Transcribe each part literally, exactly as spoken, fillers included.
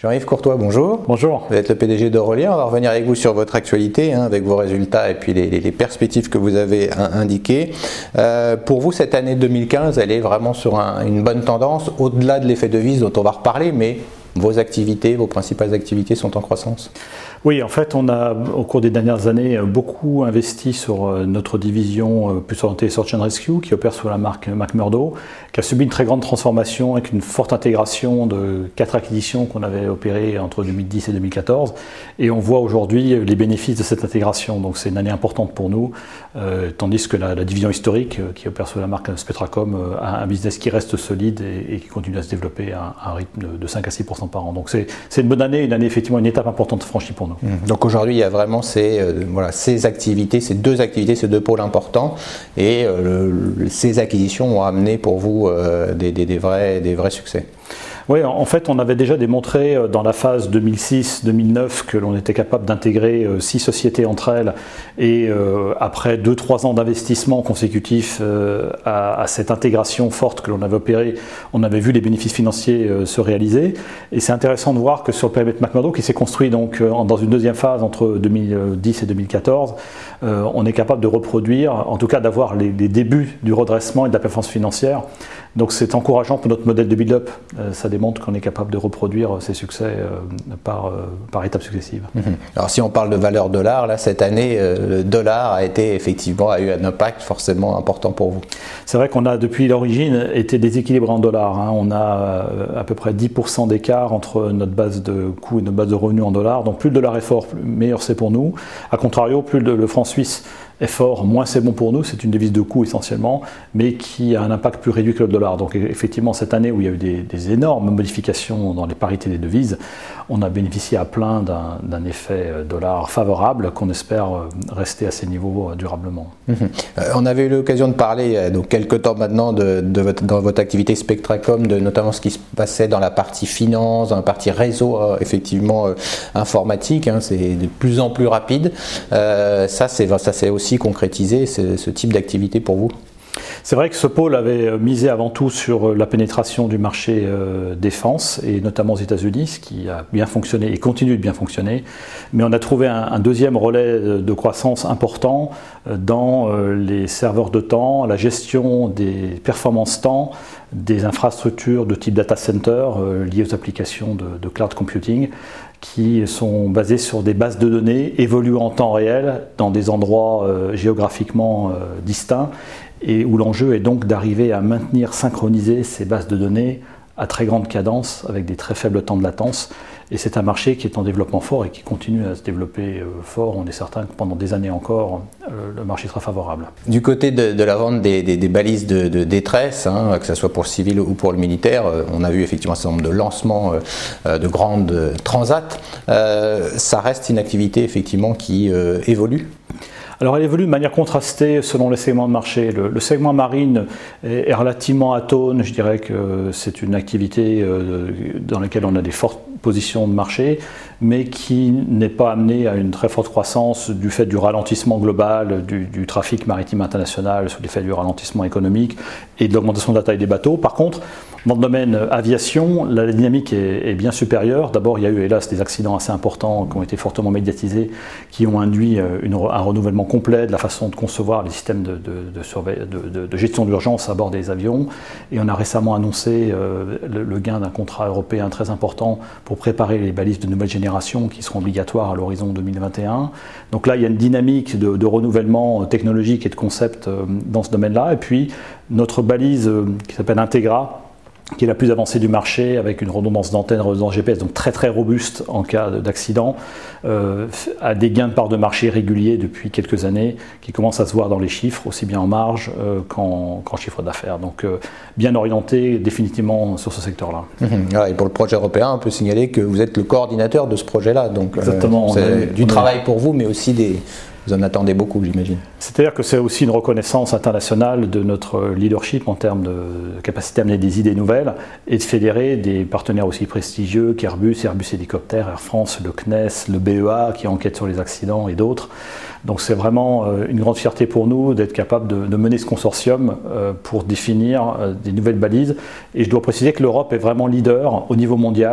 Jean-Yves Courtois, bonjour. Bonjour. Vous êtes le P D G d'Eurolien. On va revenir avec vous sur votre actualité, hein, avec vos résultats et puis les, les, les perspectives que vous avez in, indiquées. Euh, pour vous, cette année deux mille quinze, elle est vraiment sur un, une bonne tendance, au-delà de l'effet devise dont on va reparler, mais vos activités, vos principales activités sont en croissance? Oui, en fait, on a, au cours des dernières années, beaucoup investi sur notre division plus orientée Search and Rescue, qui opère sous la marque McMurdo, qui a subi une très grande transformation avec une forte intégration de quatre acquisitions qu'on avait opérées entre deux mille dix et deux mille quatorze. Et on voit aujourd'hui les bénéfices de cette intégration. Donc c'est une année importante pour nous, euh, tandis que la, la division historique, qui opère sous la marque Spectracom, a un business qui reste solide et, et qui continue à se développer à un rythme de, de cinq à six pour cent par an. Donc c'est, c'est une bonne année, une année effectivement, une étape importante franchie pour nous. Donc aujourd'hui, il y a vraiment ces, euh, voilà, ces activités, ces deux activités, ces deux pôles importants, et euh, le, ces acquisitions ont amené pour vous euh, des, des, des, vrais, des vrais succès. Oui, en fait, on avait déjà démontré dans la phase deux mille six deux mille neuf que l'on était capable d'intégrer six sociétés entre elles, et euh, après deux trois ans d'investissement consécutifs euh, à, à cette intégration forte que l'on avait opérée, on avait vu les bénéfices financiers euh, se réaliser. Et c'est intéressant de voir que sur le périmètre McMurdo, qui s'est construit donc euh, dans une deuxième phase entre deux mille dix et deux mille quatorze, euh, on est capable de reproduire, en tout cas d'avoir les, les débuts du redressement et de la performance financière. Donc c'est encourageant pour notre modèle de build-up. Euh, ça démontre qu'on est capable de reproduire ces succès euh, par, euh, par étapes successives. Mmh. Alors si on parle de valeur dollar, là cette année, euh, le dollar a été effectivement a eu un impact forcément important pour vous. C'est vrai qu'on a depuis l'origine été déséquilibré en dollars. Hein. On a euh, à peu près dix pour cent d'écart entre notre base de coûts et notre base de revenus en dollars. Donc plus le dollar est fort, plus meilleur c'est pour nous. A contrario, plus le, le franc suisse est fort, moins c'est bon pour nous. C'est une devise de coût essentiellement, mais qui a un impact plus réduit que le dollar. Donc effectivement, cette année où il y a eu des, des énormes modifications dans les parités des devises, on a bénéficié à plein d'un, d'un effet dollar favorable qu'on espère rester à ces niveaux durablement. Mmh. Euh, on avait eu l'occasion de parler euh, donc quelques temps maintenant de, de votre, dans votre activité Spectracom, de notamment ce qui se passait dans la partie finance, dans la partie réseau euh, effectivement euh, informatique. Hein, c'est de plus en plus rapide. Euh, ça, c'est, ça c'est aussi concrétiser ce, ce type d'activité pour vous? C'est vrai que ce pôle avait misé avant tout sur la pénétration du marché euh, défense, et notamment aux États-Unis, ce qui a bien fonctionné et continue de bien fonctionner. Mais on a trouvé un, un deuxième relais de croissance important dans euh, les serveurs de temps, la gestion des performances temps, des infrastructures de type data center euh, liées aux applications de, de cloud computing, qui sont basées sur des bases de données évoluant en temps réel dans des endroits euh, géographiquement euh, distincts, et où l'enjeu est donc d'arriver à maintenir synchroniser ces bases de données à très grande cadence avec des très faibles temps de latence. Et c'est un marché qui est en développement fort et qui continue à se développer euh, fort. On est certain que pendant des années encore, euh, le marché sera favorable. Du côté de, de la vente des, des, des balises de, de détresse, hein, que ce soit pour le civil ou pour le militaire, euh, on a vu effectivement un certain nombre de lancements euh, de grandes euh, transats. Euh, ça reste une activité effectivement qui euh, évolue. Alors elle évolue de manière contrastée selon les segments de marché. Le, le segment marine est, est relativement atone. Je dirais que c'est une activité euh, dans laquelle on a des fortes position de marché, mais qui n'est pas amené à une très forte croissance du fait du ralentissement global du, du trafic maritime international, sous l'effet du ralentissement économique et de l'augmentation de la taille des bateaux. Par contre, dans le domaine aviation, la dynamique est, est bien supérieure. D'abord, il y a eu hélas des accidents assez importants qui ont été fortement médiatisés, qui ont induit une, un renouvellement complet de la façon de concevoir les systèmes de, de, de, surveille, de, de, de gestion d'urgence à bord des avions. Et on a récemment annoncé euh, le, le gain d'un contrat européen très important pour préparer les balises de nouvelle génération qui seront obligatoires à l'horizon deux mille vingt et un. Donc là, il y a une dynamique de, de renouvellement technologique et de concept euh, dans ce domaine-là. Et puis, notre balise euh, qui s'appelle Integra, qui est la plus avancée du marché, avec une redondance d'antenne, redondance G P S, donc très très robuste en cas d'accident, euh, a des gains de part de marché réguliers depuis quelques années, qui commencent à se voir dans les chiffres, aussi bien en marge euh, qu'en, qu'en chiffre d'affaires. Donc euh, bien orienté définitivement sur ce secteur-là. Mmh. Et pour le projet européen, on peut signaler que vous êtes le coordinateur de ce projet-là. Donc exactement. Euh, c'est a, du travail a... pour vous, mais aussi des... Vous en attendez beaucoup, j'imagine. C'est-à-dire que c'est aussi une reconnaissance internationale de notre leadership en termes de capacité à amener des idées nouvelles et de fédérer des partenaires aussi prestigieux qu'Airbus, Airbus Hélicoptère, Air France, le C N E S, le B E A qui enquête sur les accidents et d'autres. Donc c'est vraiment une grande fierté pour nous d'être capable de, de mener ce consortium pour définir des nouvelles balises. Et je dois préciser que l'Europe est vraiment leader au niveau mondial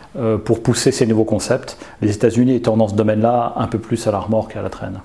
euh, pour pousser ces nouveaux concepts. Les États-Unis étant dans ce domaine-là un peu plus à la remorque et à la traîne.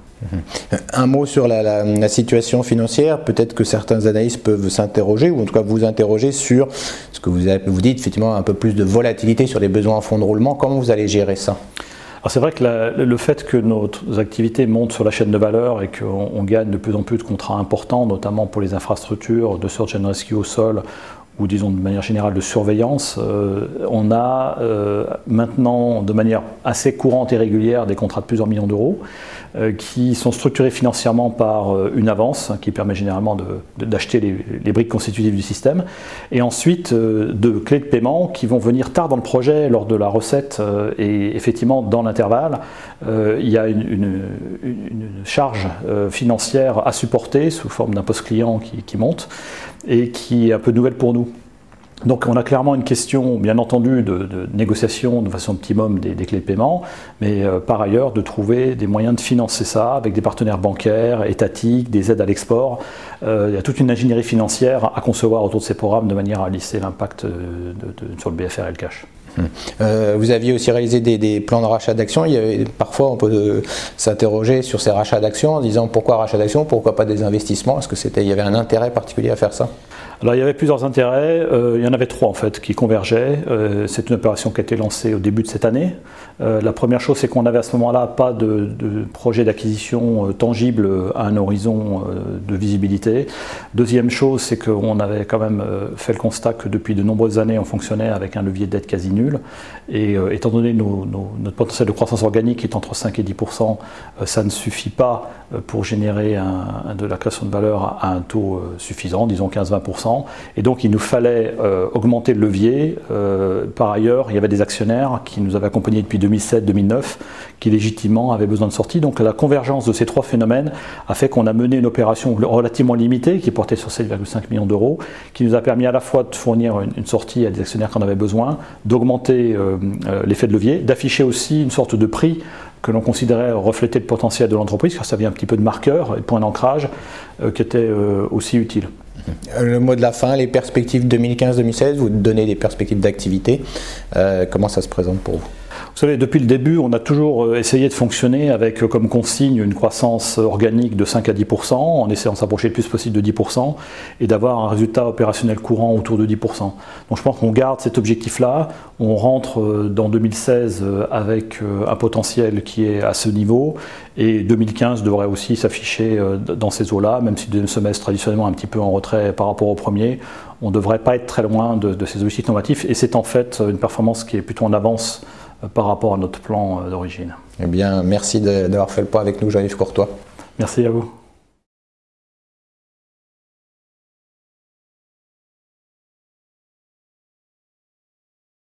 Un mot sur la, la, la situation financière. Peut-être que certains analystes peuvent s'interroger, ou en tout cas vous interroger sur ce que vous, avez, vous dites, effectivement un peu plus de volatilité sur les besoins en fonds de roulement. Comment vous allez gérer ça ? Alors c'est vrai que la, le fait que nos activités montent sur la chaîne de valeur et qu'on on gagne de plus en plus de contrats importants, notamment pour les infrastructures de search and rescue au sol, ou disons de manière générale de surveillance, euh, on a euh, maintenant de manière assez courante et régulière des contrats de plusieurs millions d'euros euh, qui sont structurés financièrement par euh, une avance qui permet généralement de, de, d'acheter les, les briques constitutives du système, et ensuite euh, de clés de paiement qui vont venir tard dans le projet lors de la recette, euh, et effectivement dans l'intervalle euh, il y a une, une, une charge euh, financière à supporter sous forme d'un poste client qui, qui monte et qui est un peu nouvelle pour nous. Donc on a clairement une question, bien entendu, de, de négociation de façon optimum des, des clés de paiement, mais euh, par ailleurs de trouver des moyens de financer ça avec des partenaires bancaires, étatiques, des aides à l'export. Euh, il y a toute une ingénierie financière à concevoir autour de ces programmes de manière à lisser l'impact de, de, sur le B F R et le cash. Euh, vous aviez aussi réalisé des, des plans de rachat d'actions. Il y avait, parfois, on peut euh, s'interroger sur ces rachats d'actions en disant pourquoi rachat d'actions, pourquoi pas des investissements. Est-ce que c'était, il y avait un intérêt particulier à faire ça ? Alors il y avait plusieurs intérêts, euh, il y en avait trois en fait qui convergeaient. Euh, c'est une opération qui a été lancée au début de cette année. Euh, la première chose, c'est qu'on n'avait à ce moment-là pas de, de projet d'acquisition euh, tangible à un horizon euh, de visibilité. Deuxième chose, c'est qu'on avait quand même euh, fait le constat que depuis de nombreuses années, on fonctionnait avec un levier de dette quasi nul. Et euh, étant donné nos, nos, notre potentiel de croissance organique qui est entre cinq et dix pour cent, euh, ça ne suffit pas euh, pour générer un, de la création de valeur à un taux euh, suffisant, disons quinze à vingt pour cent. Et donc il nous fallait euh, augmenter le levier. Euh, par ailleurs, il y avait des actionnaires qui nous avaient accompagnés depuis deux mille sept deux mille neuf qui légitimement avaient besoin de sortie. Donc la convergence de ces trois phénomènes a fait qu'on a mené une opération relativement limitée qui portait sur sept virgule cinq millions d'euros, qui nous a permis à la fois de fournir une, une sortie à des actionnaires qui en avaient besoin, d'augmenter euh, euh, l'effet de levier, d'afficher aussi une sorte de prix que l'on considérait refléter le potentiel de l'entreprise, car ça vient un petit peu de marqueur et de point d'ancrage euh, qui était euh, aussi utile. Le mot de la fin, les perspectives deux mille quinze deux mille seize, vous donnez des perspectives d'activité. Euh, comment ça se présente pour vous ? Vous savez, depuis le début, on a toujours essayé de fonctionner avec comme consigne une croissance organique de cinq à dix pour cent, en essayant de s'approcher le plus possible de dix pour cent et d'avoir un résultat opérationnel courant autour de dix pour cent. Donc je pense qu'on garde cet objectif-là, on rentre dans deux mille seize avec un potentiel qui est à ce niveau, et deux mille quinze devrait aussi s'afficher dans ces eaux-là, même si le deuxième semestre traditionnellement un petit peu en retrait par rapport au premier. On ne devrait pas être très loin de, de ces objectifs normatifs, et c'est en fait une performance qui est plutôt en avance par rapport à notre plan d'origine. Eh bien, merci d'avoir fait le point avec nous, Jean-Yves Courtois. Merci à vous.